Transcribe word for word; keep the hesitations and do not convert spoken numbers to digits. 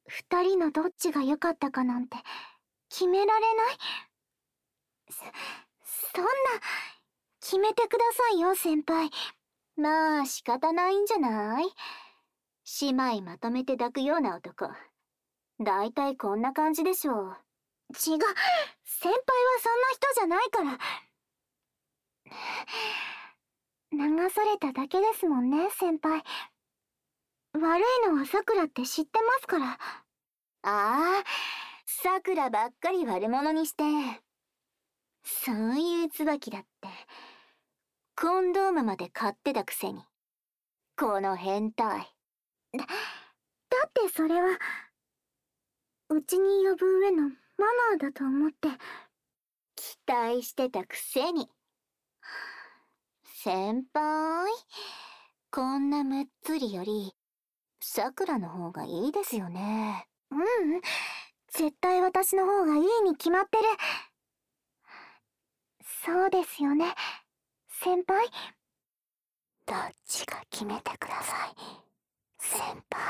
二人のどっちが良かったかなんて決められない。そ、そんな、決めてくださいよ、先輩。 まあ仕方ないんじゃない？姉妹まとめて抱くような男。だいたいこんな感じでしょう。 違う。先輩はそんな人じゃないから。流されただけですもんね、先輩。悪いのはさくらって知ってますから。 ああ、さくらばっかり悪者にして。そういう椿だって。コンドームまで買ってたくせに。この変態。 だ、だってそれは、うちに呼ぶ上のマナーだと思って。 期待してたくせに。先輩、こんなむっつりより、さくらの方がいいですよね。 ううん、絶対私の方がいいに決まってる。そうですよね、先輩。 どっちか決めてください、先輩。